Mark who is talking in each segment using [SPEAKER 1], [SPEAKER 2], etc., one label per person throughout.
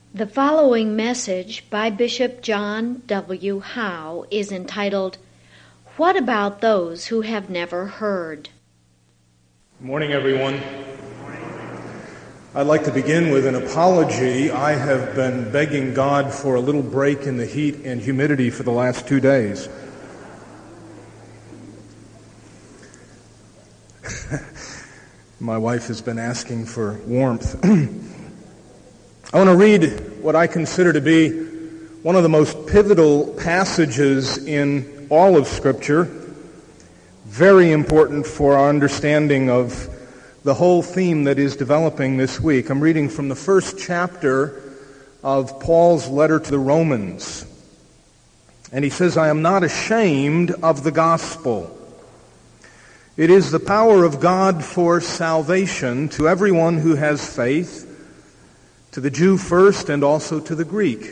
[SPEAKER 1] The following message by Bishop John W. Howe is entitled, What About Those Who Have Never Heard?
[SPEAKER 2] Good morning, everyone. I'd like to begin with an apology. I have been begging God for a little break in the heat and humidity for the last 2 days. My wife has been asking for warmth. I want to read what I consider to be one of the most pivotal passages in all of Scripture, very important for our understanding of the whole theme that is developing this week. I'm reading from the first chapter of Paul's letter to the Romans. And he says, I am not ashamed of the gospel. It is the power of God for salvation to everyone who has faith, to the Jew first and also to the Greek.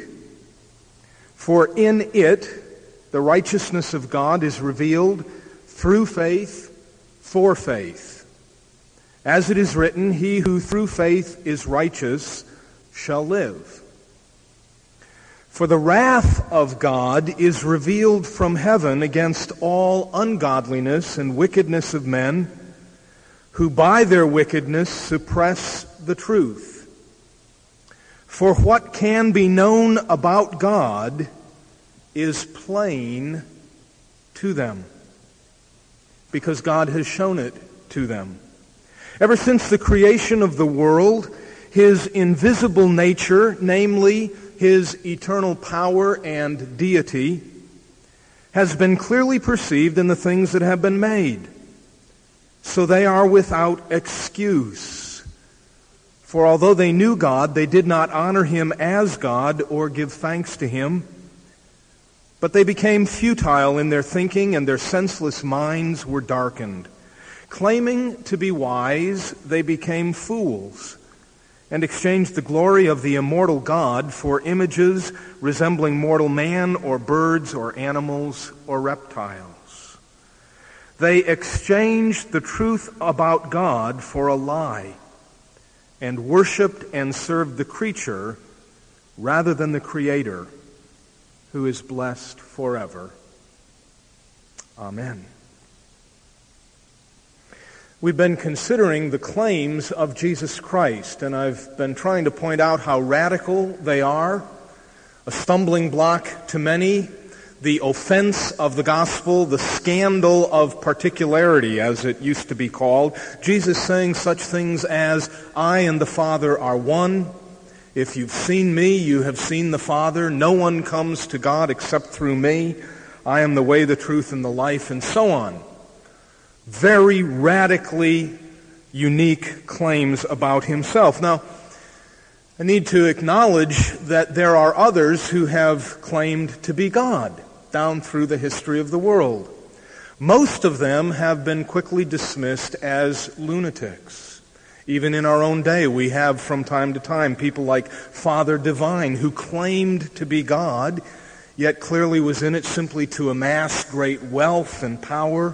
[SPEAKER 2] For in it the righteousness of God is revealed through faith for faith. As it is written, he who through faith is righteous shall live. For the wrath of God is revealed from heaven against all ungodliness and wickedness of men, who by their wickedness suppress the truth. For what can be known about God is plain to them, because God has shown it to them. Ever since the creation of the world, His invisible nature, namely His eternal power and deity, has been clearly perceived in the things that have been made. So they are without excuse. For although they knew God, they did not honor Him as God or give thanks to Him. But they became futile in their thinking, and their senseless minds were darkened. Claiming to be wise, they became fools, and exchanged the glory of the immortal God for images resembling mortal man or birds or animals or reptiles. They exchanged the truth about God for a lie, and worshipped and served the creature rather than the Creator, who is blessed forever. Amen. We've been considering the claims of Jesus Christ, and I've been trying to point out how radical they are, a stumbling block to many, the offense of the gospel, the scandal of particularity, as it used to be called. Jesus saying such things as, I and the Father are one. If you've seen me, you have seen the Father. No one comes to God except through me. I am the way, the truth, and the life, and so on. Very radically unique claims about himself. Now, I need to acknowledge that there are others who have claimed to be God down through the history of the world. Most of them have been quickly dismissed as lunatics. Even in our own day, we have from time to time people like Father Divine, who claimed to be God, yet clearly was in it simply to amass great wealth and power.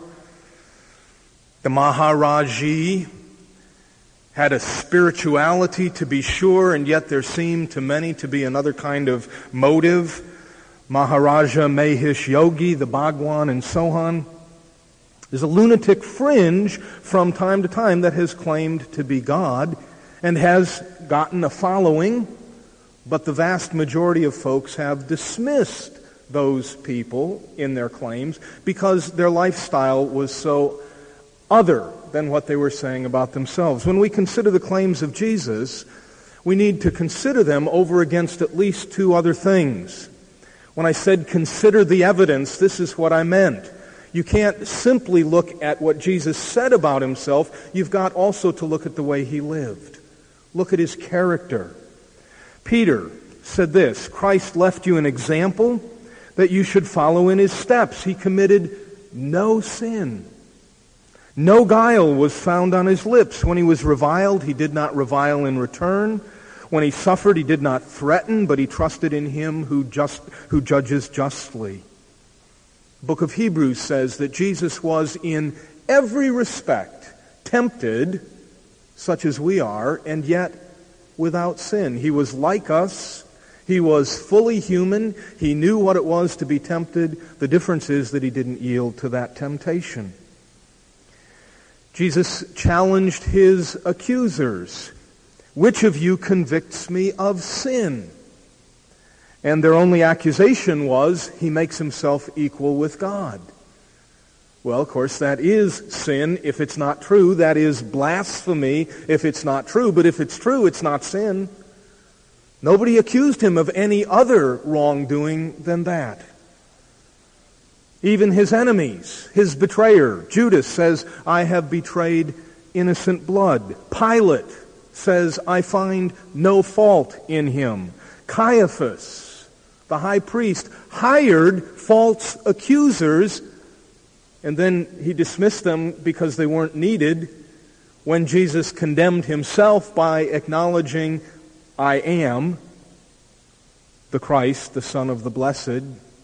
[SPEAKER 2] The Maharaji had a spirituality, to be sure, and yet there seemed to many to be another kind of motive. Maharaja Mahesh Yogi, the Bhagwan, and so on. There's a lunatic fringe from time to time that has claimed to be God and has gotten a following, but the vast majority of folks have dismissed those people in their claims because their lifestyle was so other than what they were saying about themselves. When we consider the claims of Jesus, we need to consider them over against at least two other things. When I said consider the evidence, this is what I meant. You can't simply look at what Jesus said about himself. You've got also to look at the way he lived. Look at his character. Peter said this, Christ left you an example that you should follow in his steps. He committed no sin. No guile was found on his lips. When he was reviled, he did not revile in return. When he suffered, he did not threaten, but he trusted in him who judges justly. The book of Hebrews says that Jesus was in every respect tempted, such as we are, and yet without sin. He was like us, He was fully human. He knew what it was to be tempted. The difference is that he didn't yield to that temptation. Jesus challenged his accusers. Which of you convicts me of sin? And their only accusation was, he makes himself equal with God. Well, of course, that is sin if it's not true. That is blasphemy if it's not true. But if it's true, it's not sin. Nobody accused him of any other wrongdoing than that. Even his enemies, his betrayer, Judas, says, I have betrayed innocent blood. Pilate says, I find no fault in him. Caiaphas, the high priest, hired false accusers, and then he dismissed them because they weren't needed when Jesus condemned himself by acknowledging, I am the Christ, the Son of the Blessed.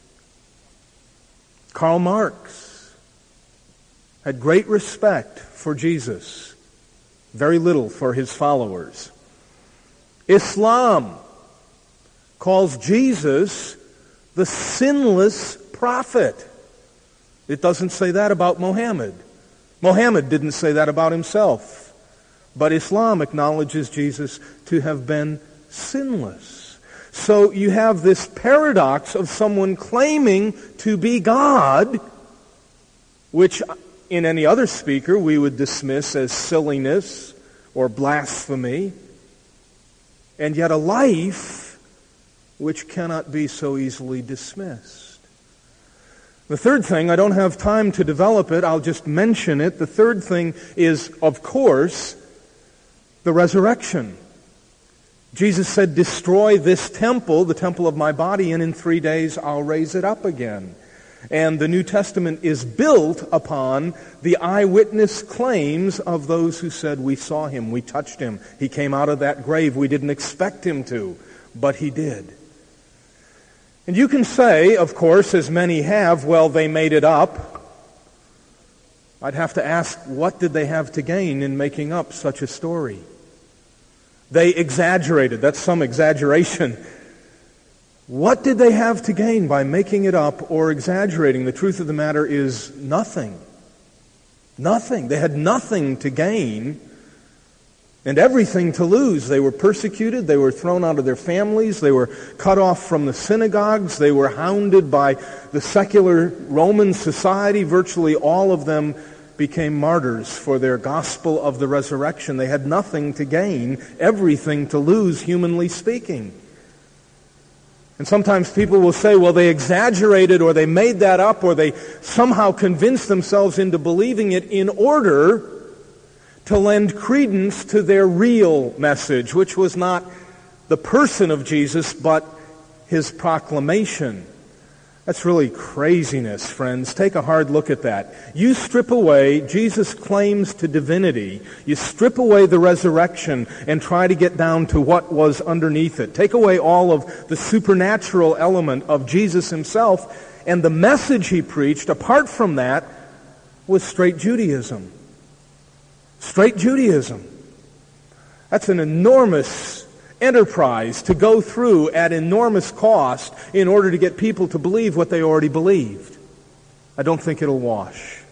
[SPEAKER 2] Karl Marx had great respect for Jesus, very little for his followers. Islam calls Jesus the sinless prophet. It doesn't say that about Mohammed. Mohammed didn't say that about himself. But Islam acknowledges Jesus to have been sinless. So you have this paradox of someone claiming to be God, which in any other speaker we would dismiss as silliness or blasphemy, and yet a life which cannot be so easily dismissed. The third thing, I don't have time to develop it, I'll just mention it. The third thing is, of course, the resurrection. Jesus said, destroy this temple, the temple of my body, and in 3 days I'll raise it up again. And the New Testament is built upon the eyewitness claims of those who said, we saw him, we touched him, he came out of that grave, we didn't expect him to, but he did. And you can say, of course, as many have, well, they made it up. I'd have to ask, what did they have to gain in making up such a story? They exaggerated. That's some exaggeration. What did they have to gain by making it up or exaggerating? The truth of the matter is nothing. Nothing. They had nothing to gain and everything to lose. They were persecuted. They were thrown out of their families. They were cut off from the synagogues. They were hounded by the secular Roman society. Virtually all of them became martyrs for their gospel of the resurrection. They had nothing to gain, everything to lose, humanly speaking. And sometimes people will say, well, they exaggerated or they made that up or they somehow convinced themselves into believing it in order to lend credence to their real message, which was not the person of Jesus, but his proclamation. That's really craziness, friends. Take a hard look at that. You strip away Jesus' claims to divinity. You strip away the resurrection and try to get down to what was underneath it. Take away all of the supernatural element of Jesus himself, and the message he preached, apart from that, was straight Judaism. Straight Judaism. That's an enormous enterprise to go through at enormous cost in order to get people to believe what they already believed. I don't think it'll wash.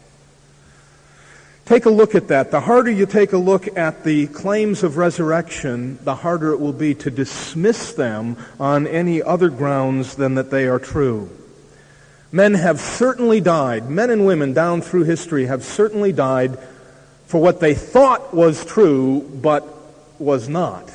[SPEAKER 2] Take a look at that. The harder you take a look at the claims of resurrection, the harder it will be to dismiss them on any other grounds than that they are true. Men have certainly died, men and women down through history have certainly died for what they thought was true, but was not.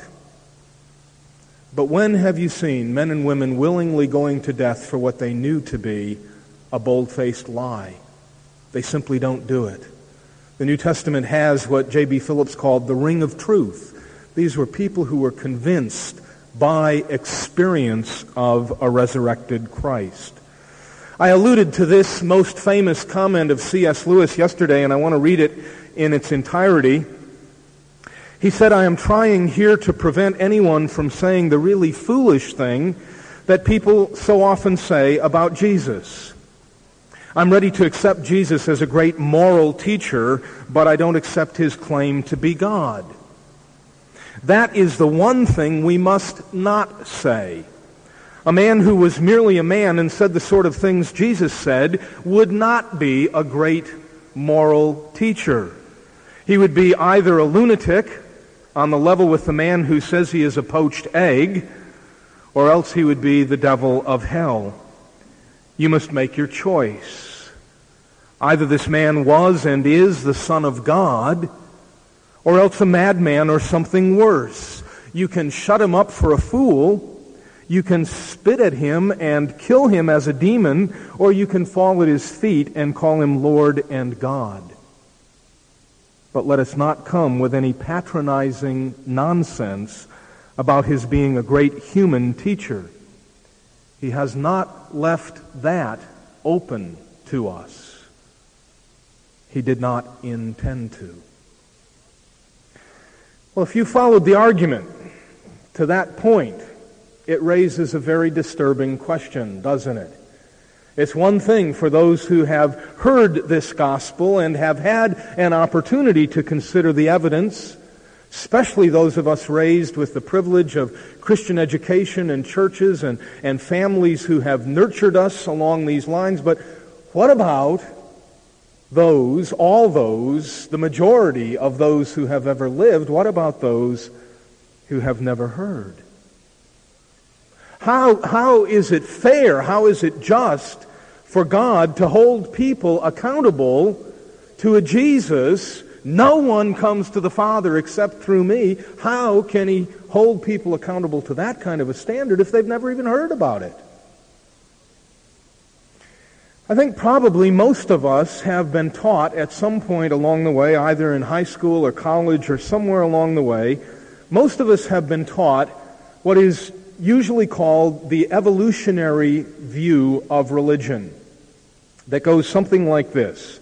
[SPEAKER 2] But when have you seen men and women willingly going to death for what they knew to be a bold-faced lie? They simply don't do it. The New Testament has what J.B. Phillips called the ring of truth. These were people who were convinced by experience of a resurrected Christ. I alluded to this most famous comment of C.S. Lewis yesterday, and I want to read it in its entirety. He said, I am trying here to prevent anyone from saying the really foolish thing that people so often say about Jesus. I'm ready to accept Jesus as a great moral teacher, but I don't accept his claim to be God. That is the one thing we must not say. A man who was merely a man and said the sort of things Jesus said would not be a great moral teacher. He would be either a lunatic on the level with the man who says he is a poached egg, or else he would be the devil of hell. You must make your choice. Either this man was and is the Son of God, or else a madman or something worse. You can shut him up for a fool, you can spit at him and kill him as a demon, or you can fall at his feet and call him Lord and God. But let us not come with any patronizing nonsense about his being a great human teacher. He has not left that open to us. He did not intend to. Well, if you followed the argument to that point, it raises a very disturbing question, doesn't it? It's one thing for those who have heard this gospel and have had an opportunity to consider the evidence, especially those of us raised with the privilege of Christian education and churches and families who have nurtured us along these lines. But what about those, all those, the majority of those who have ever lived? What about those who have never heard? How is it fair, how is it just for God to hold people accountable to a Jesus? No one comes to the Father except through me. How can he hold people accountable to that kind of a standard if they've never even heard about it? I think probably most of us have been taught at some point along the way, either in high school or college or somewhere along the way, most of us have been taught what is usually called the evolutionary view of religion, that goes something like this: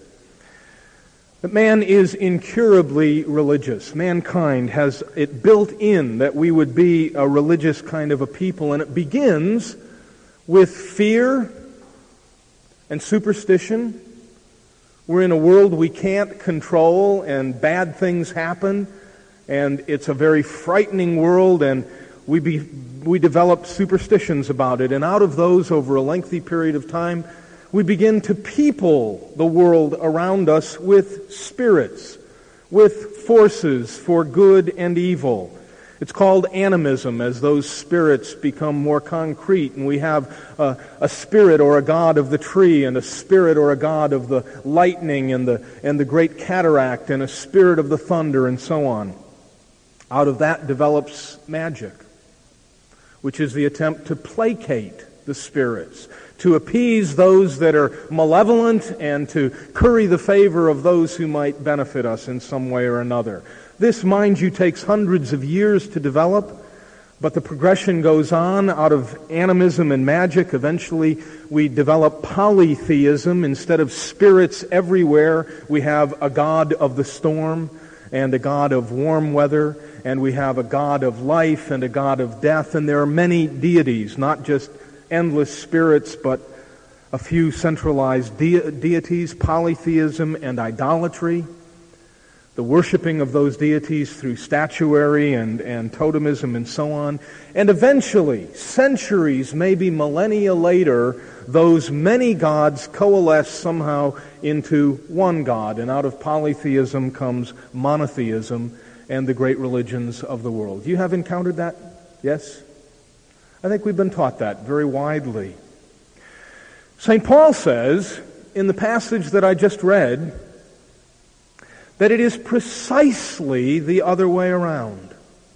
[SPEAKER 2] that man is incurably religious. Mankind has it built in that we would be a religious kind of a people, and it begins with fear and superstition. We're in a world we can't control, and bad things happen, and it's a very frightening world, and we develop superstitions about it, and out of those, over a lengthy period of time, we begin to people the world around us with spirits, with forces for good and evil. It's called animism as those spirits become more concrete, and we have a spirit or a god of the tree, and a spirit or a god of the lightning and the great cataract, and a spirit of the thunder, and so on. Out of that develops magic, which is the attempt to placate the spirits, to appease those that are malevolent, and to curry the favor of those who might benefit us in some way or another. This, mind you, takes hundreds of years to develop, but the progression goes on. Out of animism and magic, eventually we develop polytheism. Instead of spirits everywhere, we have a god of the storm and a god of warm weather, and we have a god of life and a god of death, and there are many deities, not just endless spirits, but a few centralized deities, polytheism and idolatry, the worshiping of those deities through statuary and totemism and so on. And eventually, centuries, maybe millennia later, those many gods coalesce somehow into one God, and out of polytheism comes monotheism and the great religions of the world. You have encountered that? Yes? I think we've been taught that very widely. St. Paul says, in the passage that I just read, that it is precisely the other way around.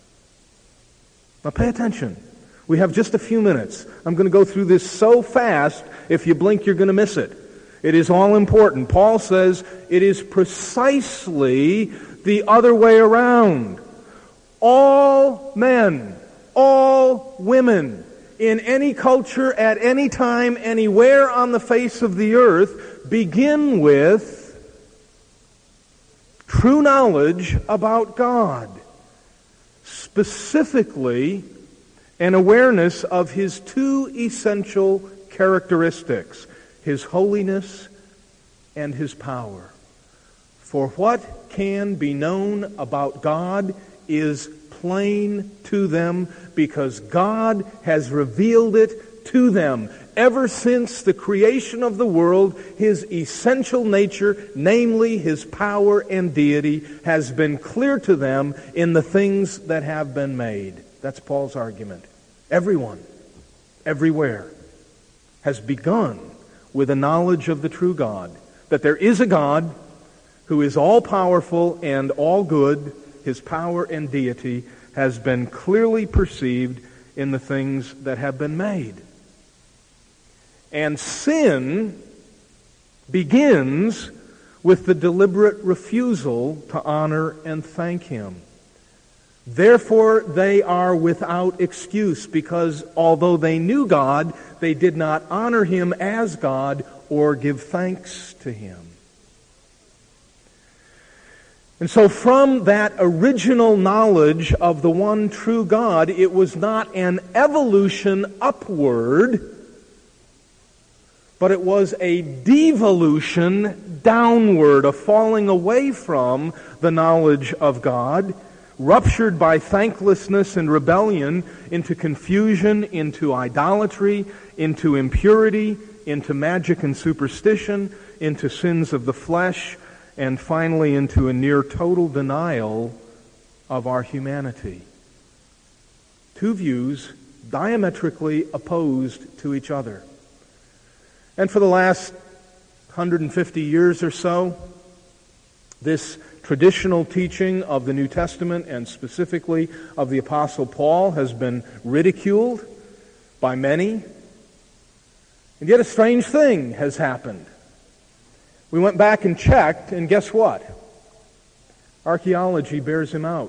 [SPEAKER 2] Now pay attention. We have just a few minutes. I'm going to go through this so fast, if you blink, you're going to miss it. It is all important. Paul says it is precisely the other way around. All men, all women, in any culture, at any time, anywhere on the face of the earth, begin with true knowledge about God, specifically an awareness of His two essential characteristics, His holiness and His power. For what can be known about God is plain to them because God has revealed it to them. Ever since the creation of the world, His essential nature, namely His power and deity, has been clear to them in the things that have been made. That's Paul's argument. Everyone, everywhere, has begun with a knowledge of the true God, that there is a God who is all-powerful and all-good. His power and deity has been clearly perceived in the things that have been made. And sin begins with the deliberate refusal to honor and thank Him. Therefore, they are without excuse, because although they knew God, they did not honor Him as God or give thanks to Him. And so from that original knowledge of the one true God, it was not an evolution upward, but it was a devolution downward, a falling away from the knowledge of God, ruptured by thanklessness and rebellion into confusion, into idolatry, into impurity, into magic and superstition, into sins of the flesh, and finally into a near total denial of our humanity. Two views diametrically opposed to each other. And for the last 150 years or so, this traditional teaching of the New Testament, and specifically of the Apostle Paul, has been ridiculed by many. And yet a strange thing has happened. We went back and checked, and guess what? Archaeology bears him out.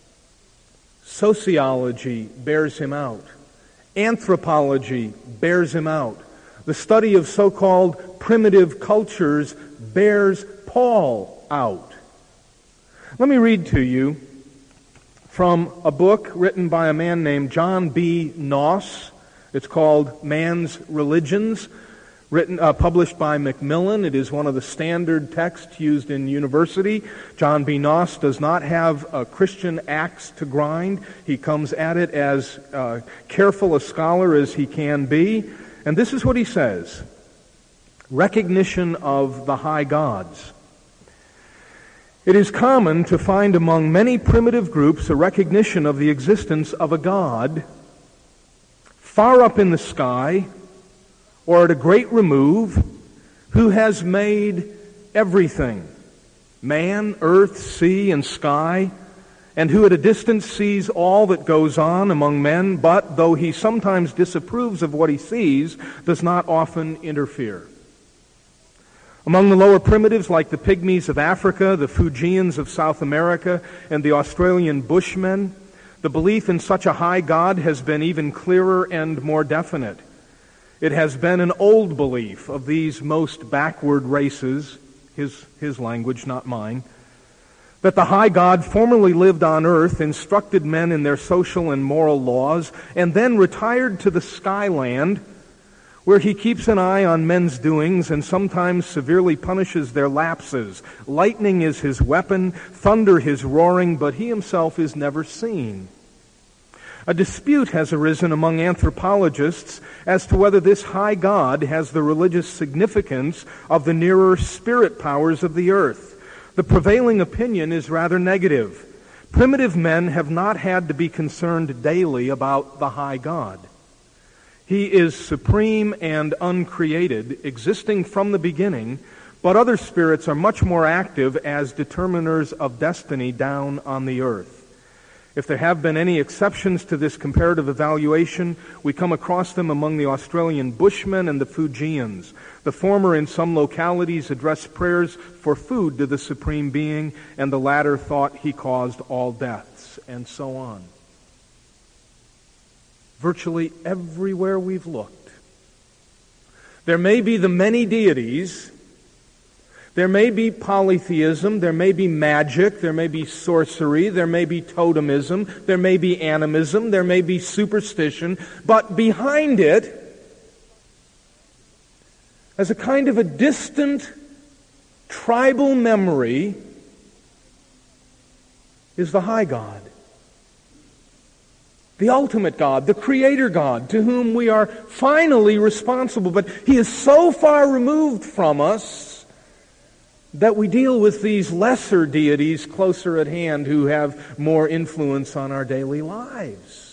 [SPEAKER 2] Sociology bears him out. Anthropology bears him out. The study of so-called primitive cultures bears Paul out. Let me read to you from a book written by a man named John B. Noss. It's called Man's Religions, published by Macmillan. It is one of the standard texts used in university. John B. Noss does not have a Christian axe to grind. He comes at it as careful a scholar as he can be. And this is what he says: recognition of the high gods. It is common to find among many primitive groups a recognition of the existence of a God far up in the sky or at a great remove, who has made everything, man, earth, sea, and sky, and who at a distance sees all that goes on among men, but, though he sometimes disapproves of what he sees, does not often interfere. Among the lower primitives, like the Pygmies of Africa, the Fujians of South America, and the Australian Bushmen, the belief in such a high God has been even clearer and more definite. It has been an old belief of these most backward races, his language, not mine, that the high God formerly lived on earth, instructed men in their social and moral laws, and then retired to the skyland, where he keeps an eye on men's doings and sometimes severely punishes their lapses. Lightning is his weapon, thunder his roaring, but he himself is never seen. A dispute has arisen among anthropologists as to whether this high God has the religious significance of the nearer spirit powers of the earth. The prevailing opinion is rather negative. Primitive men have not had to be concerned daily about the high God. He is supreme and uncreated, existing from the beginning, but other spirits are much more active as determiners of destiny down on the earth. If there have been any exceptions to this comparative evaluation, we come across them among the Australian Bushmen and the Fujians. The former in some localities addressed prayers for food to the Supreme Being, and the latter thought he caused all deaths, and so on. Virtually everywhere we've looked, there may be the many deities. There may be polytheism, there may be magic, there may be sorcery, there may be totemism, there may be animism, there may be superstition, but behind it, as a kind of a distant tribal memory, is the high God. the ultimate God, the Creator God, to whom we are finally responsible. But He is so far removed from us that we deal with these lesser deities closer at hand who have more influence on our daily lives.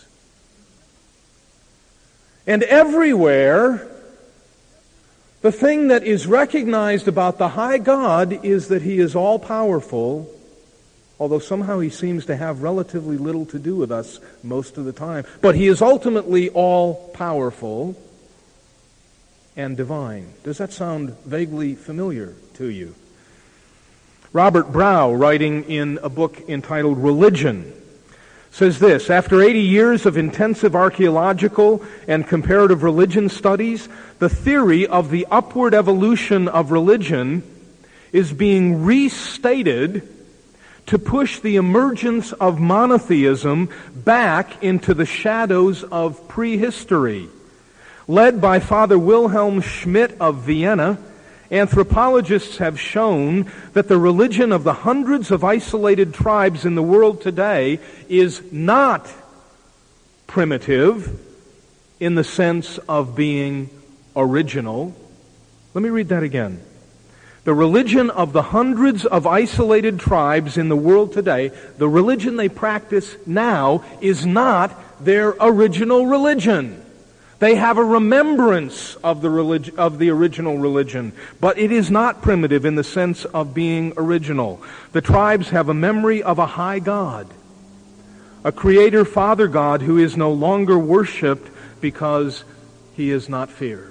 [SPEAKER 2] And everywhere, the thing that is recognized about the high God is that He is all-powerful, although somehow He seems to have relatively little to do with us most of the time. But He is ultimately all-powerful and divine. Does that sound vaguely familiar to you? Robert Brow, writing in a book entitled Religion, says this: after 80 years of intensive archaeological and comparative religion studies, the theory of the upward evolution of religion is being restated to push the emergence of monotheism back into the shadows of prehistory. Led by Father Wilhelm Schmidt of Vienna, anthropologists have shown that the religion of the hundreds of isolated tribes in the world today is not primitive in the sense of being original. Let me read that again. The religion of the hundreds of isolated tribes in the world today, the religion they practice now, is not their original religion. They have a remembrance of the original religion, but it is not primitive in the sense of being original. The tribes have a memory of a high God, a Creator Father God who is no longer worshipped because He is not feared.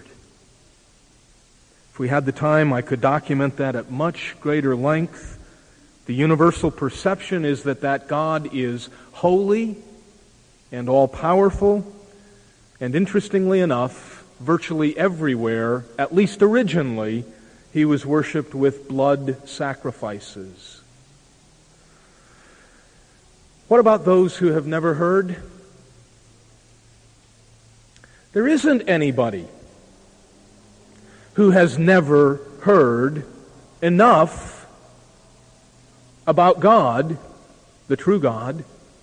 [SPEAKER 2] If we had the time, I could document that at much greater length. The universal perception is that God is holy and all-powerful. And interestingly enough, virtually everywhere, at least originally, He was worshipped with blood sacrifices. What about those who have never heard? There isn't anybody who has never heard enough about God, the true God,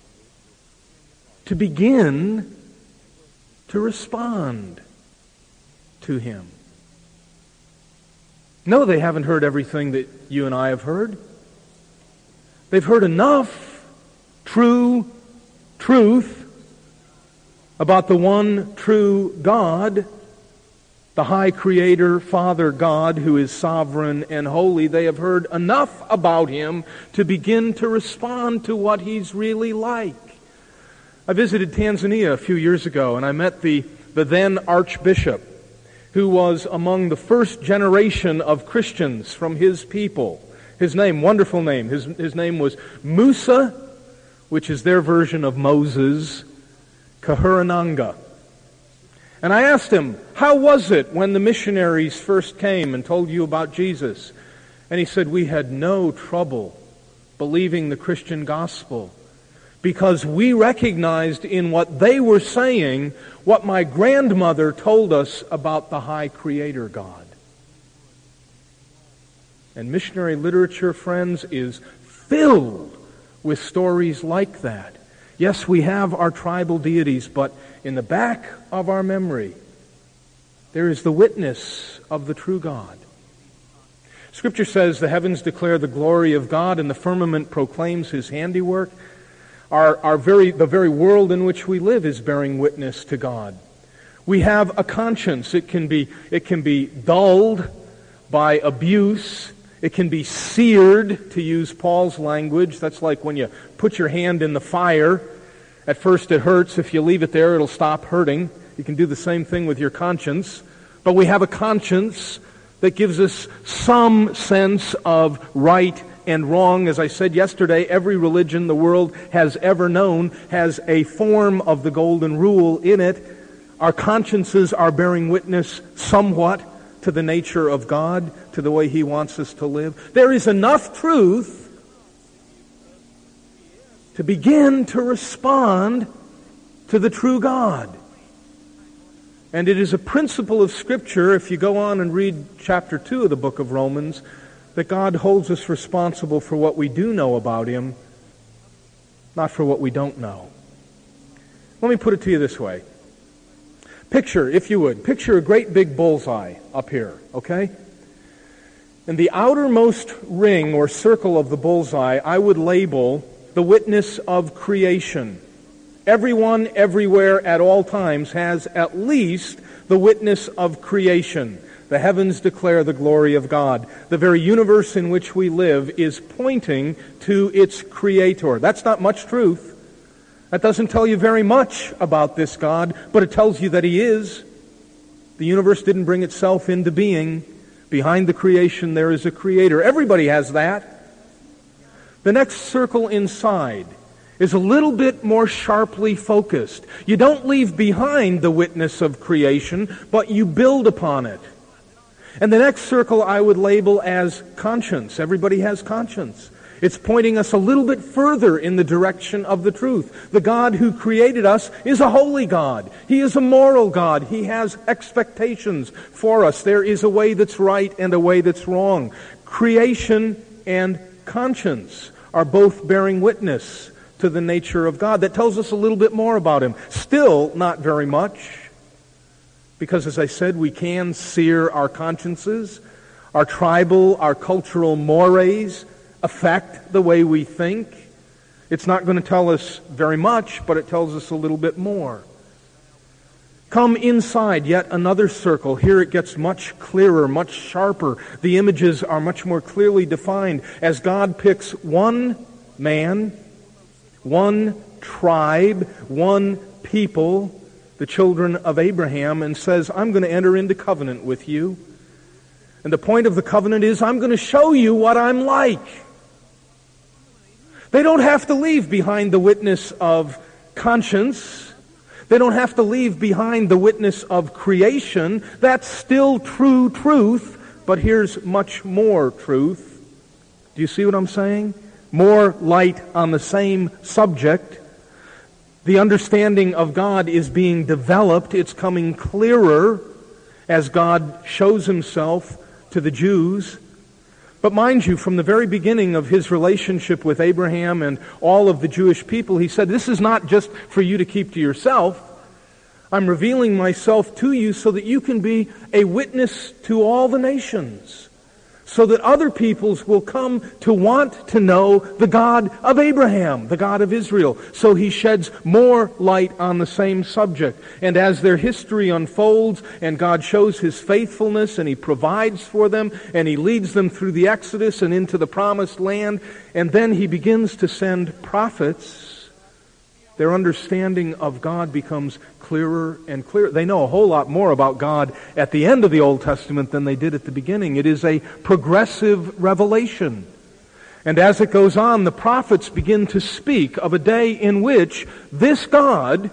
[SPEAKER 2] to begin to respond to Him. No, they haven't heard everything that you and I have heard. They've heard enough true truth about the one true God, the high Creator, Father God, who is sovereign and holy. They have heard enough about Him to begin to respond to what He's really like. I visited Tanzania a few years ago, and I met the then Archbishop, who was among the first generation of Christians from his people. His name, wonderful name, his name was Musa, which is their version of Moses, Kahurananga. And I asked him, how was it when the missionaries first came and told you about Jesus? And he said, we had no trouble believing the Christian gospel, because we recognized in what they were saying what my grandmother told us about the high Creator God. And missionary literature, friends, is filled with stories like that. Yes, we have our tribal deities, but in the back of our memory, there is the witness of the true God. Scripture says the heavens declare the glory of God and the firmament proclaims His handiwork. The very world in which we live is bearing witness to God. We have a conscience. It can be dulled by abuse. It can be seared, to use Paul's language. That's like when you put your hand in the fire. At first it hurts. If you leave it there, it'll stop hurting. You can do the same thing with your conscience. But we have a conscience that gives us some sense of right and wrong. As I said yesterday, every religion the world has ever known has a form of the golden rule in it. Our consciences are bearing witness somewhat to the nature of God, to the way He wants us to live. There is enough truth to begin to respond to the true God. And it is a principle of Scripture, if you go on and read chapter 2 of the book of Romans, that God holds us responsible for what we do know about Him, not for what we don't know. Let me put it to you this way. Picture, if you would, picture a great big bullseye up here, okay? And the outermost ring or circle of the bullseye, I would label the witness of creation. Everyone, everywhere, at all times has at least the witness of creation. The heavens declare the glory of God. The very universe in which we live is pointing to its Creator. That's not much truth. That doesn't tell you very much about this God, but it tells you that He is. The universe didn't bring itself into being. Behind the creation there is a Creator. Everybody has that. The next circle inside is a little bit more sharply focused. You don't leave behind the witness of creation, but you build upon it. And the next circle I would label as conscience. Everybody has conscience. It's pointing us a little bit further in the direction of the truth. The God who created us is a holy God. He is a moral God. He has expectations for us. There is a way that's right and a way that's wrong. Creation and conscience are both bearing witness to the nature of God. That tells us a little bit more about Him. Still not very much. Because, as I said, we can sear our consciences. Our tribal, our cultural mores affect the way we think. It's not going to tell us very much, but it tells us a little bit more. Come inside yet another circle. Here it gets much clearer, much sharper. The images are much more clearly defined as God picks one man, one tribe, one people, the children of Abraham, and says, I'm going to enter into covenant with you. And the point of the covenant is, I'm going to show you what I'm like. They don't have to leave behind the witness of conscience. They don't have to leave behind the witness of creation. That's still true truth, but here's much more truth. Do you see what I'm saying? More light on the same subject. The understanding of God is being developed. It's coming clearer as God shows Himself to the Jews. But mind you, from the very beginning of His relationship with Abraham and all of the Jewish people, He said, this is not just for you to keep to yourself. I'm revealing myself to you so that you can be a witness to all the nations, so that other peoples will come to want to know the God of Abraham, the God of Israel. So He sheds more light on the same subject. And as their history unfolds and God shows His faithfulness and He provides for them and He leads them through the Exodus and into the Promised Land, and then He begins to send prophets, their understanding of God becomes clearer and clearer. They know a whole lot more about God at the end of the Old Testament than they did at the beginning. It is a progressive revelation. And as it goes on, the prophets begin to speak of a day in which this God,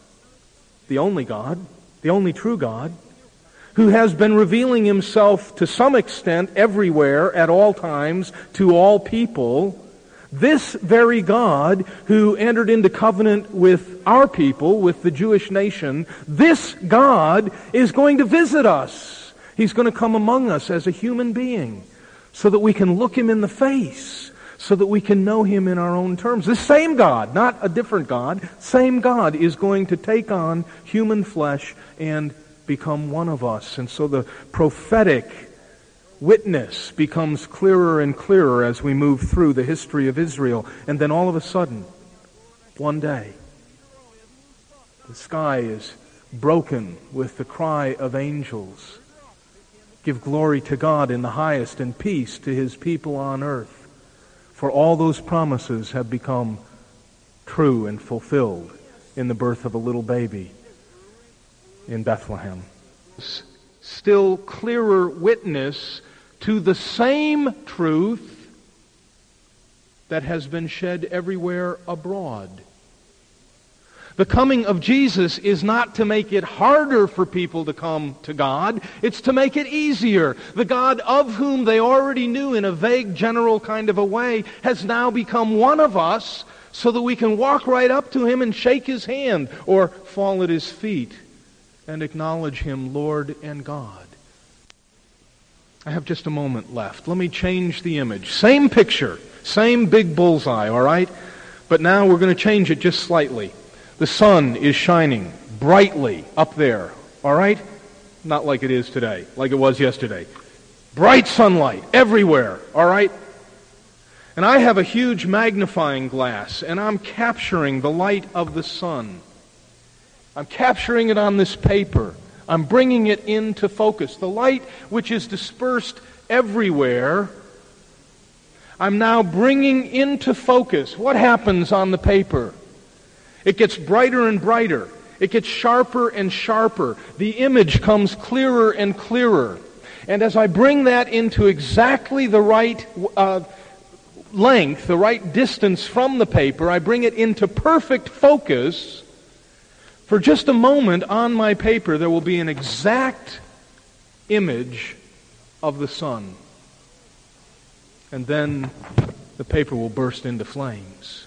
[SPEAKER 2] the only true God, who has been revealing Himself to some extent everywhere, at all times, to all people, this very God who entered into covenant with our people, with the Jewish nation, this God is going to visit us. He's going to come among us as a human being so that we can look Him in the face, so that we can know Him in our own terms. This same God, not a different God, same God is going to take on human flesh and become one of us. And so the prophetic witness becomes clearer and clearer as we move through the history of Israel. And then all of a sudden, one day, the sky is broken with the cry of angels. Give glory to God in the highest and peace to His people on earth. For all those promises have become true and fulfilled in the birth of a little baby in Bethlehem. Still clearer witness to the same truth that has been shed everywhere abroad. The coming of Jesus is not to make it harder for people to come to God. It's to make it easier. The God of whom they already knew in a vague, general kind of a way has now become one of us so that we can walk right up to Him and shake His hand or fall at His feet and acknowledge Him Lord and God. I have just a moment left. Let me change the image. Same picture, same big bullseye, all right? But now we're going to change it just slightly. The sun is shining brightly up there, all right? Not like it is today, like it was yesterday. Bright sunlight everywhere, all right? And I have a huge magnifying glass, and I'm capturing the light of the sun. I'm capturing it on this paper. I'm bringing it into focus. The light which is dispersed everywhere, I'm now bringing into focus. What happens on the paper? It gets brighter and brighter. It gets sharper and sharper. The image comes clearer and clearer. And as I bring that into exactly the right length, the right distance from the paper, I bring it into perfect focus. For just a moment on my paper, there will be an exact image of the sun. And then the paper will burst into flames.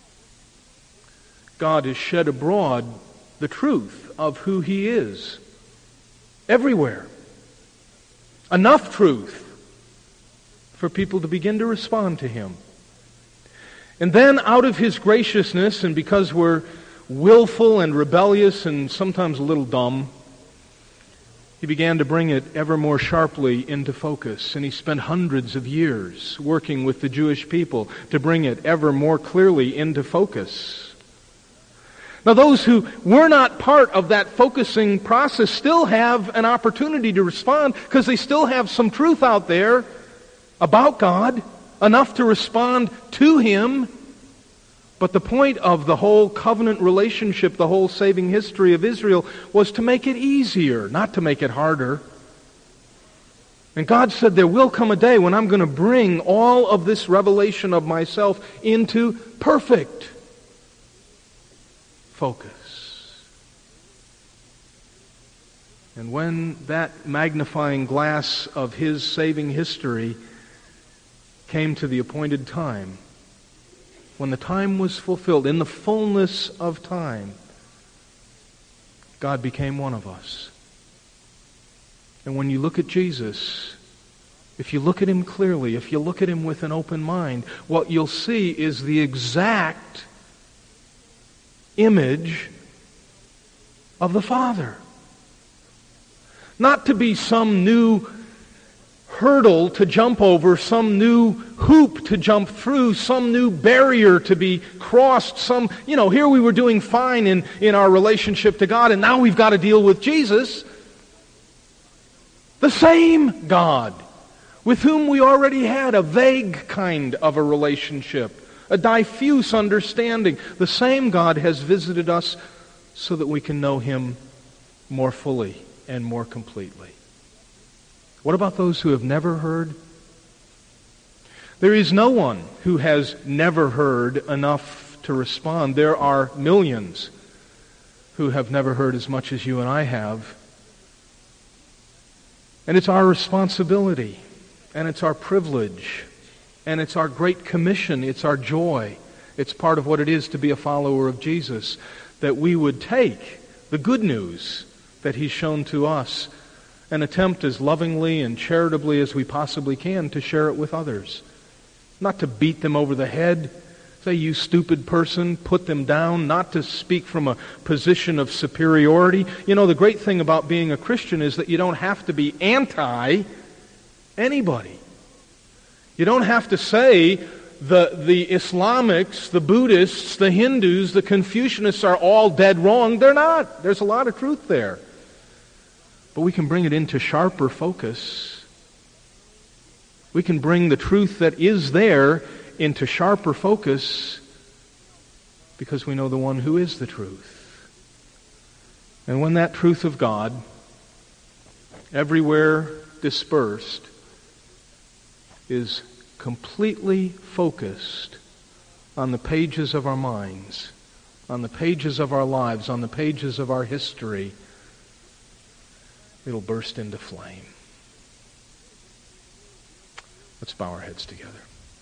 [SPEAKER 2] God has shed abroad the truth of who He is. Everywhere. Enough truth for people to begin to respond to Him. And then out of His graciousness, and because we're willful and rebellious and sometimes a little dumb, He began to bring it ever more sharply into focus. And He spent hundreds of years working with the Jewish people to bring it ever more clearly into focus. Now those who were not part of that focusing process still have an opportunity to respond, because they still have some truth out there about God, enough to respond to Him. But the point of the whole covenant relationship, the whole saving history of Israel, was to make it easier, not to make it harder. And God said, there will come a day when I'm going to bring all of this revelation of myself into perfect focus. And when that magnifying glass of His saving history came to the appointed time, when the time was fulfilled, in the fullness of time, God became one of us. And when you look at Jesus, if you look at Him clearly, if you look at Him with an open mind, what you'll see is the exact image of the Father. Not to be some new hurdle to jump over, some new hoop to jump through, some new barrier to be crossed, here we were doing fine in our relationship to God, and now we've got to deal with Jesus. The same God with whom we already had a vague kind of a relationship, a diffuse understanding. The same God has visited us so that we can know Him more fully and more completely. What about those who have never heard? There is no one who has never heard enough to respond. There are millions who have never heard as much as you and I have. And it's our responsibility, and it's our privilege, and it's our great commission, it's our joy. It's part of what it is to be a follower of Jesus, that we would take the good news that He's shown to us and attempt as lovingly and charitably as we possibly can to share it with others. Not to beat them over the head, say, you stupid person, put them down, not to speak from a position of superiority. The great thing about being a Christian is that you don't have to be anti-anybody. You don't have to say the Islamics, the Buddhists, the Hindus, the Confucianists are all dead wrong. They're not. There's a lot of truth there. But we can bring it into sharper focus. We can bring the truth that is there into sharper focus because we know the one who is the truth. And when that truth of God, everywhere dispersed, is completely focused on the pages of our minds, on the pages of our lives, on the pages of our history, it'll burst into flame. Let's bow our heads together.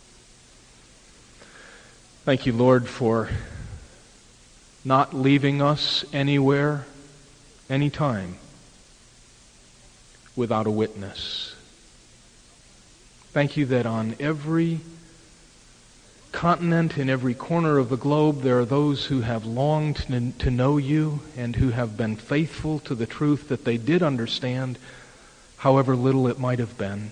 [SPEAKER 2] Thank you, Lord, for not leaving us anywhere, anytime, without a witness. Thank you that on every continent, in every corner of the globe, there are those who have longed to know you and who have been faithful to the truth that they did understand, however little it might have been.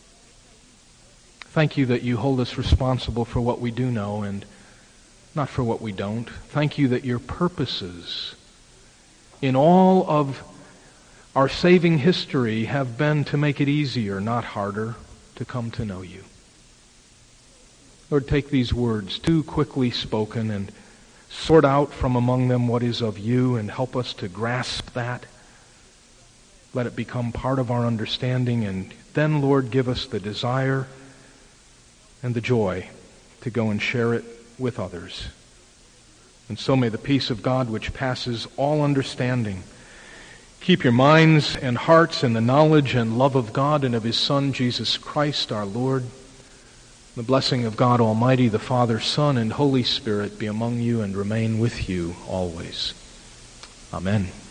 [SPEAKER 2] Thank you that you hold us responsible for what we do know and not for what we don't. Thank you that your purposes in all of our saving history have been to make it easier, not harder, to come to know you. Lord, take these words, too quickly spoken, and sort out from among them what is of you and help us to grasp that. Let it become part of our understanding, and then, Lord, give us the desire and the joy to go and share it with others. And so may the peace of God, which passes all understanding, keep your minds and hearts in the knowledge and love of God and of His Son, Jesus Christ, our Lord. The blessing of God Almighty, the Father, Son, and Holy Spirit be among you and remain with you always. Amen.